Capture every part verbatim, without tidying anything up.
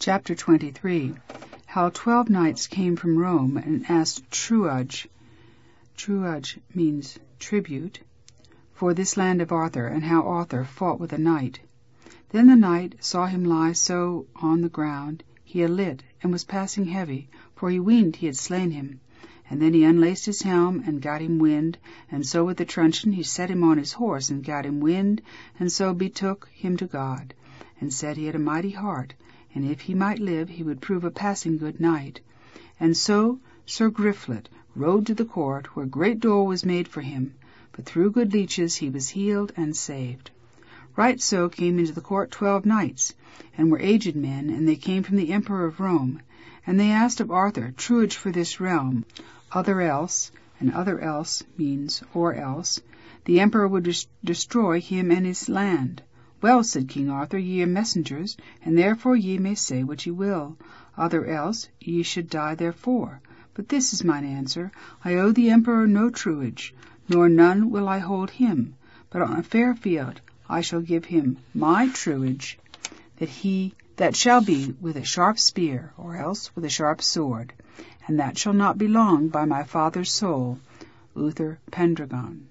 Chapter twenty-three. How twelve knights came from Rome and asked Truage, Truage means tribute, for this land of Arthur, and how Arthur fought with a knight. Then the knight saw him lie so on the ground, he alit, and was passing heavy, for he weened he had slain him. And then he unlaced his helm, and gat him wind, and so with the truncheon he set him on his horse, and gat him wind, and so betook him to God, and said he had a mighty heart, and if he might live he would prove a passing good knight. And so Sir Griflet rode to the court, where great dole was made for him, but through good leeches he was healed and saved. Right so came into the court twelve knights, and were aged men, and they came from the Emperor of Rome, and they asked of Arthur truage for this realm, other else, and other else means or else, the Emperor would des- destroy him and his land. Well, said King Arthur, ye are messengers, and therefore ye may say what ye will. Other else ye should die therefore. But this is mine answer, I owe the Emperor no truage, nor none will I hold him, but on a fair field I shall give him my truage, that he that shall be with a sharp spear, or else with a sharp sword, and that shall not be long by my father's soul. Uther Pendragon.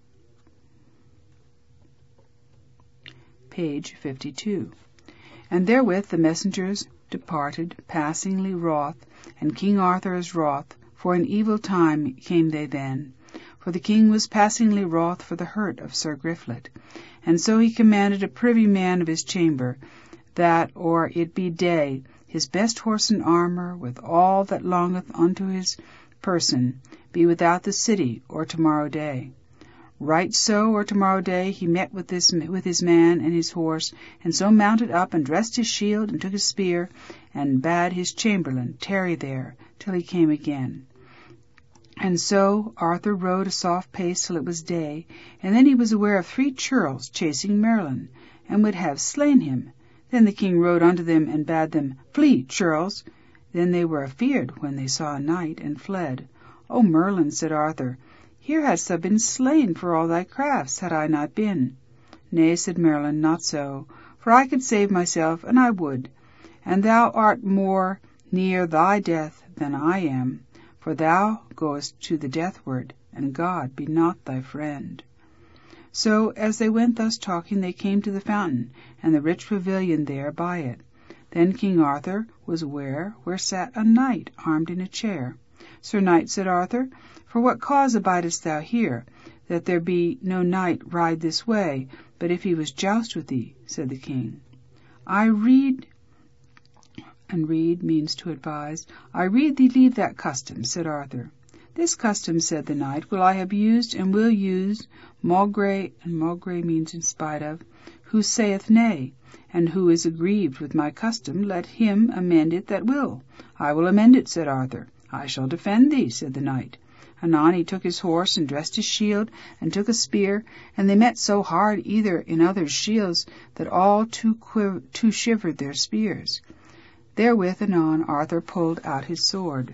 Page fifty-two. And therewith the messengers departed, passingly wroth, and King Arthur is wroth, for an evil time came they then. For the king was passingly wroth for the hurt of Sir Griflet, and so he commanded a privy man of his chamber, that, or it be day, his best horse and armour, with all that longeth unto his person, be without the city, or tomorrow day. Right so, or tomorrow day, he met with this with his man and his horse, and so mounted up, and dressed his shield, and took his spear, and bade his chamberlain tarry there till he came again. And so Arthur rode a soft pace till it was day, and then he was aware of three churls chasing Merlin, and would have slain him. Then the king rode unto them, and bade them flee, churls. Then they were afeard when they saw a knight, and fled. O Merlin, said Arthur, here hadst thou been slain for all thy crafts, had I not been. Nay, said Merlin, not so, for I could save myself, and I would. And thou art more near thy death than I am, for thou goest to the deathward, and God be not thy friend. So, as they went thus talking, they came to the fountain, and the rich pavilion there by it. Then King Arthur was ware where sat a knight armed in a chair. Sir knight, said Arthur, for what cause abidest thou here, that there be no knight ride this way, but if he was joust with thee? Said the king. I read, and read means to advise, I read thee leave that custom, said Arthur. This custom, said the knight, will I have used, and will use, maugre, and maugre means in spite of, who saith nay, and who is aggrieved with my custom, let him amend it that will. I will amend it, said Arthur. I shall defend thee, said the knight. Anon he took his horse, and dressed his shield, and took a spear, and they met so hard either in others' shields, that all two, quiv- two shivered their spears. Therewith anon Arthur pulled out his sword.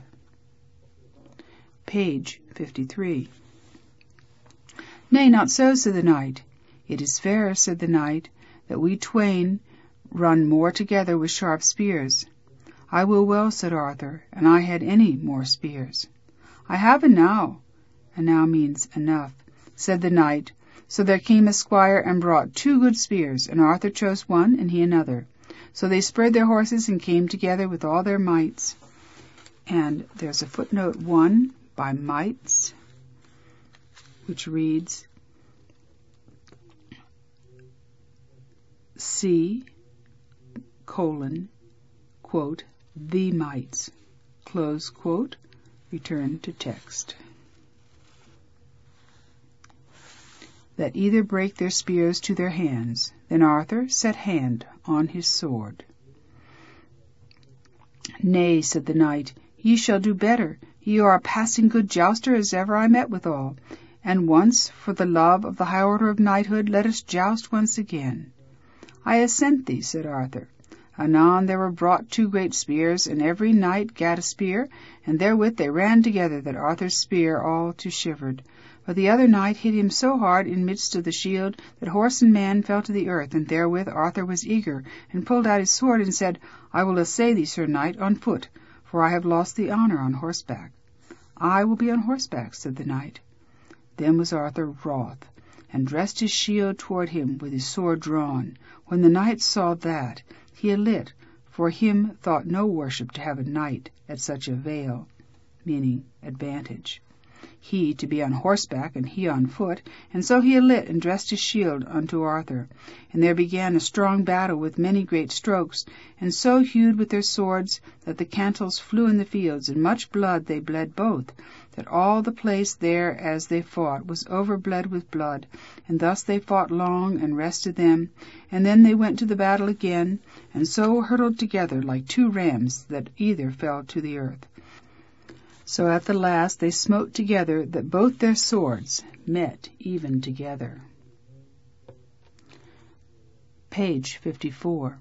Page fifty-three. Nay, not so, said the knight. It is fair, said the knight, that we twain run more together with sharp spears. I will well, said Arthur, and I had any more spears. I have enow, enow means enough, said the knight. So there came a squire and brought two good spears, and Arthur chose one, and he another. So they spurred their horses and came together with all their mights. And there's a footnote one by mights, which reads, C, colon, quote, the mights, close quote, return to text. That either brake their spears to their hands. Then Arthur set hand on his sword. Nay, said the knight, ye shall do better. Ye are a passing good jouster as ever I met withal. And once, for the love of the high order of knighthood, let us joust once again. I assent thee, said Arthur. Anon there were brought two great spears, and every knight gat a spear, and therewith they ran together, that Arthur's spear all to shivered. But the other knight hit him so hard in midst of the shield that horse and man fell to the earth, and therewith Arthur was eager, and pulled out his sword, and said, I will assay thee, Sir Knight, on foot, for I have lost the honour on horseback. I will be on horseback, said the knight. Then was Arthur wroth, and dressed his shield toward him with his sword drawn. When the knight saw that, he alit, for him thought no worship to have a knight at such a vale, meaning advantage. He to be on horseback, and he on foot, and so he alit and dressed his shield unto Arthur. And there began a strong battle with many great strokes, and so hewed with their swords that the cantels flew in the fields, and much blood they bled both, that all the place there as they fought was overbled with blood. And thus they fought long, and rested them, and then they went to the battle again, and so hurtled together like two rams, that either fell to the earth. So at the last they smote together, that both their swords met even together. Page fifty-four.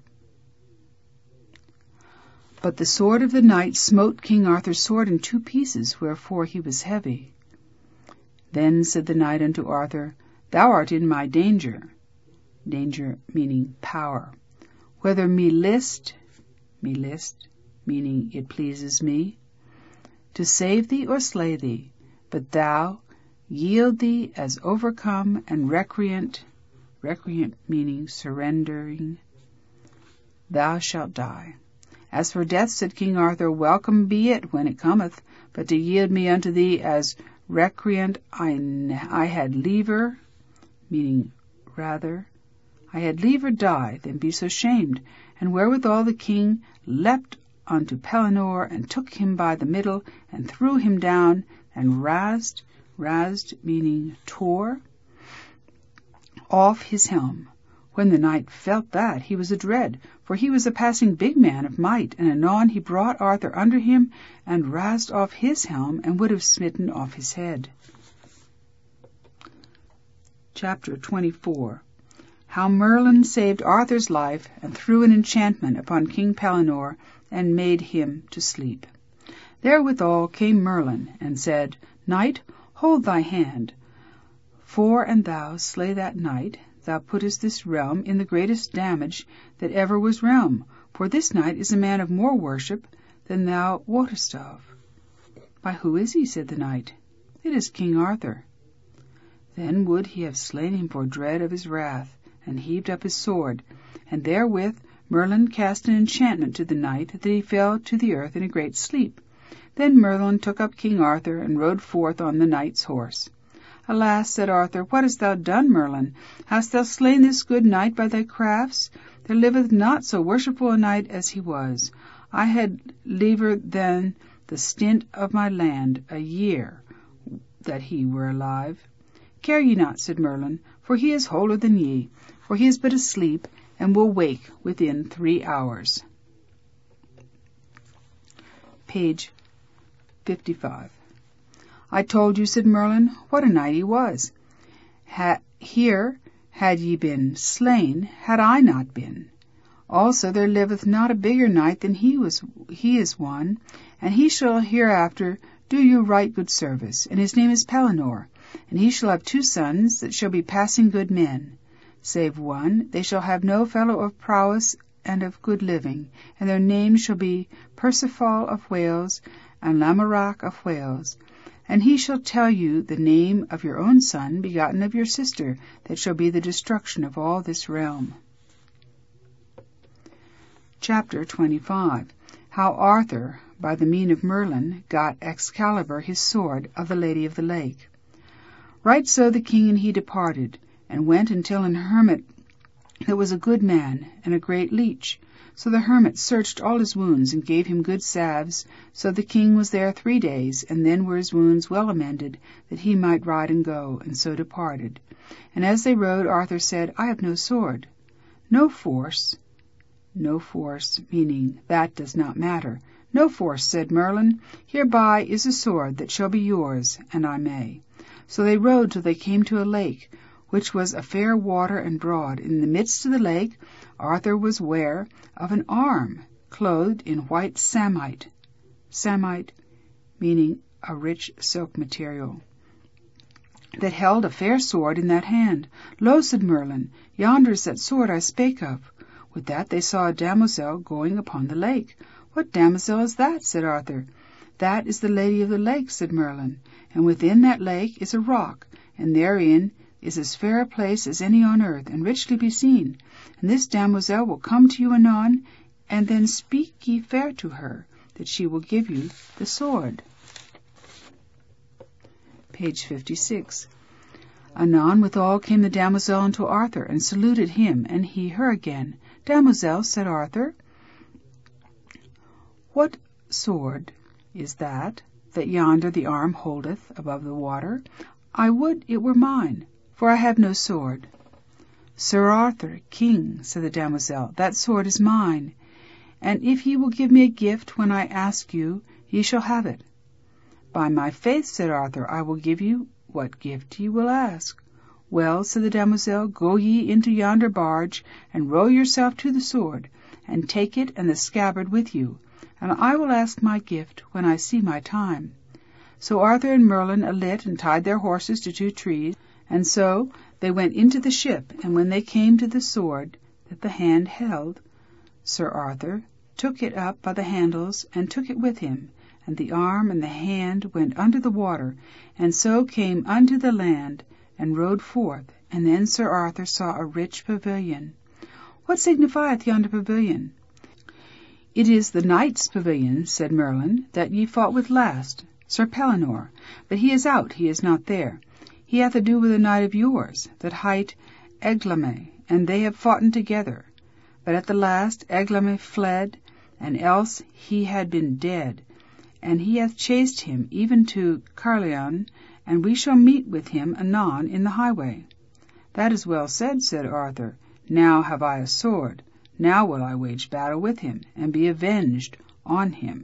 But the sword of the knight smote King Arthur's sword in two pieces, wherefore he was heavy. Then said the knight unto Arthur, Thou art in my danger, danger meaning power, whether me list, me list, meaning it pleases me, to save thee or slay thee, but thou yield thee as overcome and recreant, recreant meaning surrendering, thou shalt die. As for death, said King Arthur, welcome be it when it cometh, but to yield me unto thee as recreant I, I had liever, meaning rather, I had liever die than be so shamed. And wherewithal the king leapt unto Pellinore, and took him by the middle, and threw him down, and rased, rased meaning tore, off his helm. When the knight felt that, he was adread, for he was a passing big man of might, and anon he brought Arthur under him, and rased off his helm, and would have smitten off his head. Chapter twenty-four. How Merlin saved Arthur's life, and threw an enchantment upon King Pellinore, and made him to sleep. Therewithal came Merlin, and said, Knight, hold thy hand, for an thou slay that knight, thou puttest this realm in the greatest damage that ever was realm, for this knight is a man of more worship than thou wottest of. By who is he? Said the knight. It is King Arthur. Then would he have slain him for dread of his wrath, and heaved up his sword, and therewith Merlin cast an enchantment to the knight, that he fell to the earth in a great sleep. Then Merlin took up King Arthur, and rode forth on the knight's horse. Alas, said Arthur, what hast thou done, Merlin? Hast thou slain this good knight by thy crafts? There liveth not so worshipful a knight as he was. I had liever than the stint of my land a year that he were alive. Care ye not, said Merlin, for he is wholer than ye, for he is but asleep, and will wake within three hours. Page fifty-five. I told you, said Merlin, what a knight he was. Ha- here had ye been slain, had I not been. Also there liveth not a bigger knight than he was. He is one, and he shall hereafter do you right good service, and his name is Pellinore, and he shall have two sons that shall be passing good men. Save one, they shall have no fellow of prowess and of good living, and their names shall be Perceval of Wales and Lamorak of Wales. And he shall tell you the name of your own son, begotten of your sister, that shall be the destruction of all this realm. Chapter twenty-five. How Arthur, by the mean of Merlin, got Excalibur his sword of the Lady of the Lake. Right so the king and he departed, and went until an hermit that was a good man, and a great leech. So the hermit searched all his wounds, and gave him good salves. So the king was there three days, and then were his wounds well amended, that he might ride and go, and so departed. And as they rode, Arthur said, I have no sword. No force, no force, meaning that does not matter. No force, said Merlin, hereby is a sword that shall be yours, and I may. So they rode till they came to a lake, which was a fair water and broad. In the midst of the lake Arthur was ware of an arm, clothed in white samite, samite meaning a rich silk material. that held a fair sword in that hand. Lo, said Merlin, yonder is that sword I spake of. With that they saw a damosel going upon the lake. What damosel is that? said Arthur. That is the Lady of the Lake, said Merlin, and within that lake is a rock, and therein is as fair a place as any on earth, and richly beseen. And this damosel will come to you anon, and then speak ye fair to her, that she will give you the sword. Page fifty-six. Anon withal came the damosel unto Arthur, and saluted him, and he her again. Damosel, said Arthur, what sword is that, that yonder the arm holdeth above the water? I would it were mine, for I have no sword. Sir Arthur, king, said the damosel, that sword is mine, and if ye will give me a gift when I ask you, ye shall have it. By my faith, said Arthur, I will give you what gift ye will ask. Well, said the damosel, go ye into yonder barge, and row yourself to the sword, and take it and the scabbard with you, and I will ask my gift when I see my time. So Arthur and Merlin alit and tied their horses to two trees, and so they went into the ship, and when they came to the sword that the hand held, Sir Arthur took it up by the handles, and took it with him, and the arm and the hand went under the water, and so came unto the land, and rode forth. And then Sir Arthur saw a rich pavilion. What signifieth yonder pavilion? It is the knight's pavilion, said Merlin, that ye fought with last, Sir Pellinore, but he is out, he is not there. He hath ado with a knight of yours, that hight Eglame, and they have foughten together. But at the last Eglame fled, and else he had been dead, and he hath chased him even to Carleon, and we shall meet with him anon in the highway. That is well said, said Arthur. Now have I a sword. Now will I wage battle with him, and be avenged on him.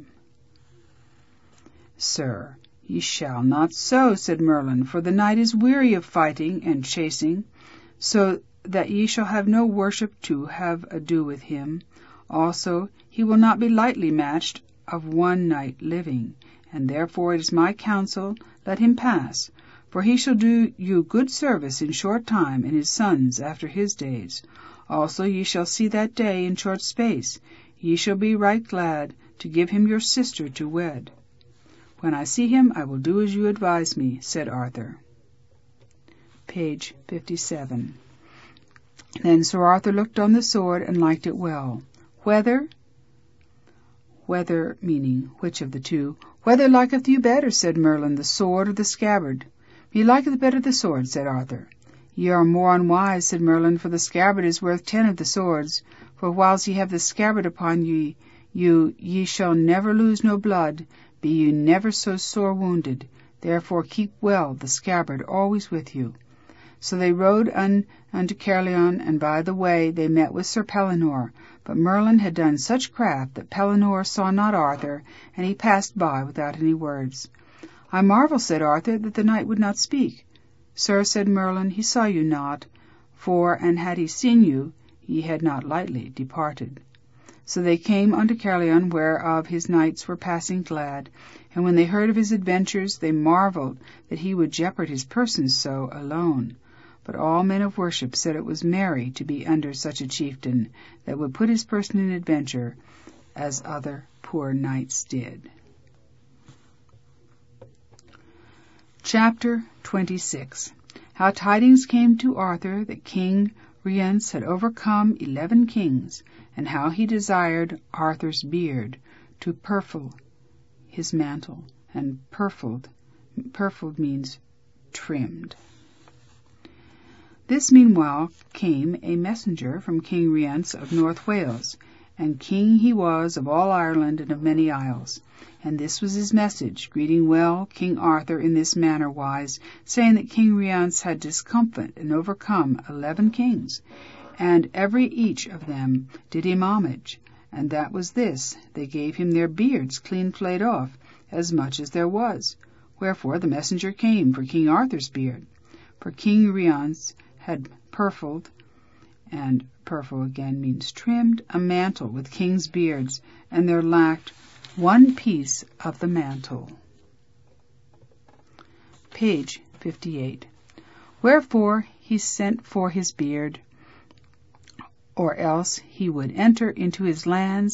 Sir, ye shall not so, said Merlin, for the knight is weary of fighting and chasing, so that ye shall have no worship to have ado with him. Also he will not be lightly matched of one knight living, and therefore it is my counsel, let him pass, for he shall do you good service in short time, and his sons after his days. Also ye shall see that day in short space. Ye shall be right glad to give him your sister to wed. When I see him, I will do as you advise me, said Arthur. Page fifty-seven. Then Sir Arthur looked on the sword, and liked it well. Whether, whether meaning which of the two, whether liketh you better, said Merlin, the sword or the scabbard? Me liketh better the sword, said Arthur. Ye are more unwise, said Merlin, for the scabbard is worth ten of the swords. For whiles ye have the scabbard upon ye, you, ye shall never lose no blood, be ye never so sore wounded. Therefore keep well the scabbard always with you. So they rode un, unto Carleon, and by the way they met with Sir Pellinore. But Merlin had done such craft that Pellinore saw not Arthur, and he passed by without any words. I marvel, said Arthur, that the knight would not speak. Sir, said Merlin, he saw you not, for, and had he seen you, ye had not lightly departed. So they came unto Carleon, whereof his knights were passing glad, and when they heard of his adventures, they marvelled that he would jeopard his person so alone. But all men of worship said it was merry to be under such a chieftain, that would put his person in adventure, as other poor knights did. Chapter twenty-six. How tidings came to Arthur that King Rience had overcome eleven kings, and how he desired Arthur's beard to purfle his mantle, and purfled, purfled means trimmed. This meanwhile came a messenger from King Rience of North Wales, and king he was of all Ireland and of many isles. And this was his message, greeting well King Arthur in this manner wise, saying that King Rience had discomfit and overcome eleven kings, and every each of them did him homage, and that was this, they gave him their beards clean flayed off, as much as there was. Wherefore the messenger came for King Arthur's beard. For King Rience had purfled, and purfle again means trimmed, a mantle with kings' beards, and there lacked one piece of the mantle. Page fifty-eight. Wherefore he sent for his beard, or else he would enter into his lands